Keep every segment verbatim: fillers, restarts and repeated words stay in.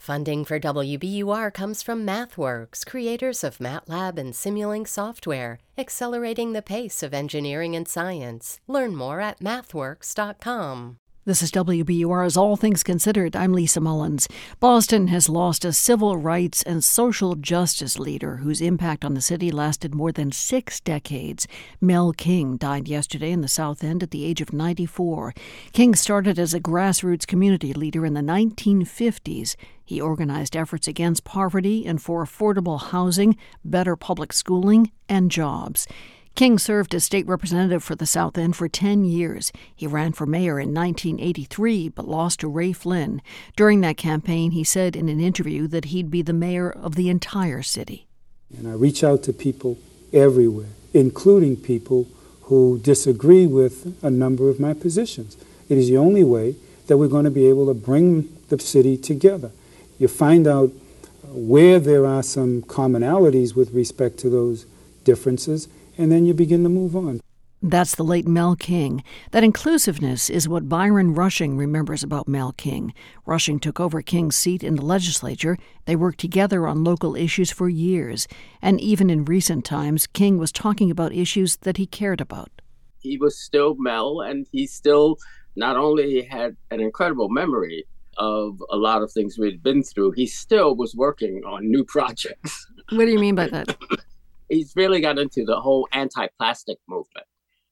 Funding for W B U R comes from MathWorks, creators of MATLAB and Simulink software, accelerating the pace of engineering and science. Learn more at mathworks dot com. This is W B U R's All Things Considered. I'm Lisa Mullins. Boston has lost a civil rights and social justice leader whose impact on the city lasted more than six decades. Mel King died yesterday in the South End at the age of ninety-four. King started as a grassroots community leader in the nineteen fifties. He organized efforts against poverty and for affordable housing, better public schooling, and jobs. King served as state representative for the South End for ten years. He ran for mayor in nineteen eighty-three, but lost to Ray Flynn. During that campaign, he said in an interview that he'd be the mayor of the entire city. And I reach out to people everywhere, including people who disagree with a number of my positions. It is the only way that we're going to be able to bring the city together. You find out where there are some commonalities with respect to those differences, and then you begin to move on. That's the late Mel King. That inclusiveness is what Byron Rushing remembers about Mel King. Rushing took over King's seat in the legislature. They worked together on local issues for years. And even in recent times, King was talking about issues that he cared about. He was still Mel, and he still not only had an incredible memory of a lot of things we'd been through, he still was working on new projects. What do you mean by that? He's really got into the whole anti-plastic movement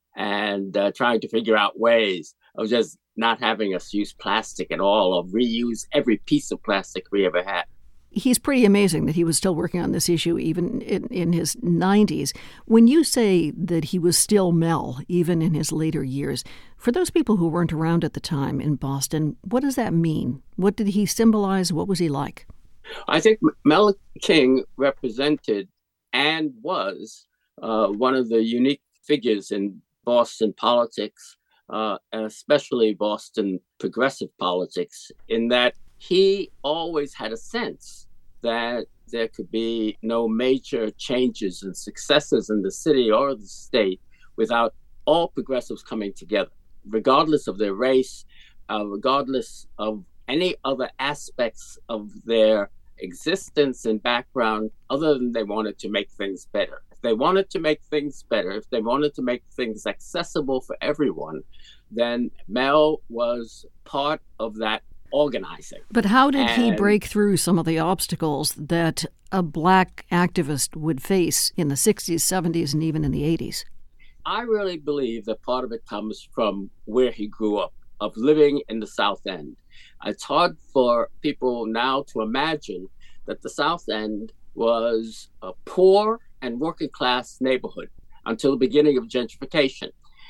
and uh, trying to figure out ways of just not having us use plastic at all or reuse every piece of plastic we ever had. He's pretty amazing that he was still working on this issue even in, in his nineties. When you say that he was still Mel, even in his later years, for those people who weren't around at the time in Boston, what does that mean? What did he symbolize? What was he like? I think Mel King represented and was uh, one of the unique figures in Boston politics, uh, and especially Boston progressive politics, in that he always had a sense that there could be no major changes and successes in the city or the state without all progressives coming together, regardless of their race, uh, regardless of any other aspects of their existence and background, other than they wanted to make things better. If they wanted to make things better, if they wanted to make things accessible for everyone, then Mel was part of that organizing. But how did and, he break through some of the obstacles that a black activist would face in the sixties, seventies, and even in the eighties? I really believe that part of it comes from where he grew up, of living in the South End. It's hard for people now to imagine that the South End was a poor and working class neighborhood until the beginning of gentrification.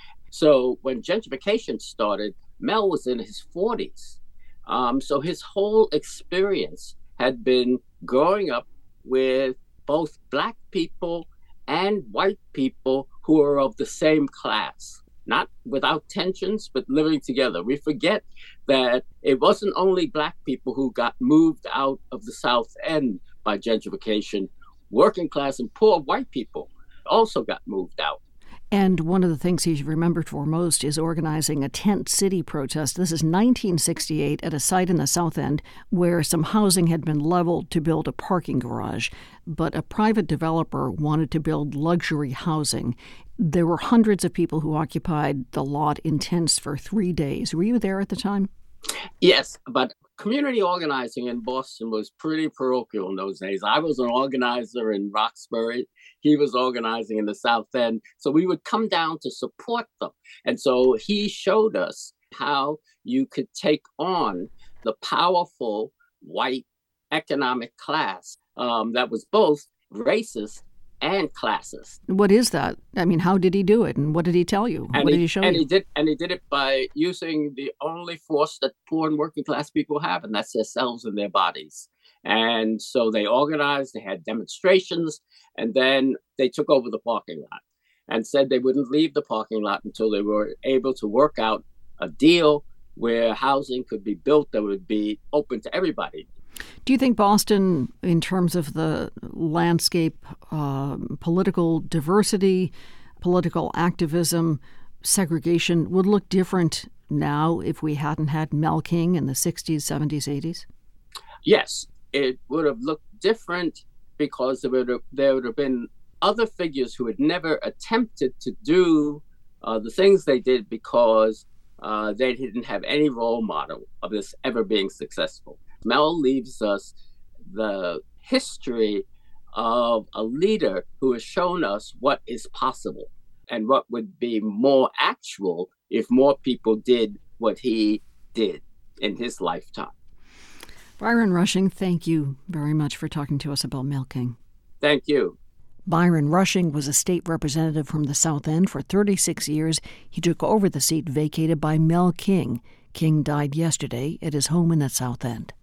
So when gentrification started, Mel was in his forties. Um, so his whole experience had been growing up with both black people and white people who are of the same class. Not without tensions, but living together. We forget that it wasn't only black people who got moved out of the South End by gentrification. Working class and poor white people also got moved out. And one of the things he's remembered for most is organizing a tent city protest. This is nineteen sixty-eight at a site in the South End where some housing had been leveled to build a parking garage, but a private developer wanted to build luxury housing. There were hundreds of people who occupied the lot in tents for three days. Were you there at the time? Yes, but community organizing in Boston was pretty parochial in those days. I was an organizer in Roxbury. He was organizing in the South End. So we would come down to support them. And so he showed us how you could take on the powerful white economic class um, that was both racist and classist. What is that? I mean, how did he do it? And what did he tell you? And what he, did he show and you? He did, and he did it by using the only force that poor and working class people have, and that's themselves and their bodies. And so they organized, they had demonstrations, and then they took over the parking lot and said they wouldn't leave the parking lot until they were able to work out a deal where housing could be built that would be open to everybody. Do you think Boston, in terms of the landscape, uh, political diversity, political activism, segregation, would look different now if we hadn't had Mel King in the sixties, seventies, eighties? Yes, it would have looked different because there would have, there would have been other figures who had never attempted to do uh, the things they did because uh, they didn't have any role model of this ever being successful. Mel leaves us the history of a leader who has shown us what is possible and what would be more actual if more people did what he did in his lifetime. Byron Rushing, thank you very much for talking to us about Mel King. Thank you. Byron Rushing was a state representative from the South End for thirty-six years. He took over the seat vacated by Mel King. King died yesterday at his home in the South End.